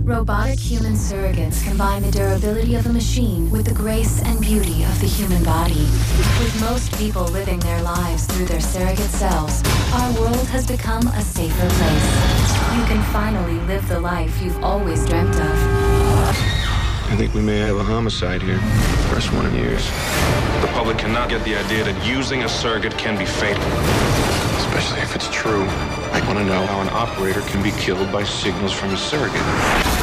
Robotic human surrogates combine the durability of a machine with the grace and beauty of the human body. With most people living their lives through their surrogate selves, our world has become a safer place. You can finally live the life you've always dreamt of. I think we may have a homicide here. First one in years. The public cannot get the idea that using a surrogate can be fatal. Especially if it's true. I want to know how an operator can be killed by signals from a surrogate.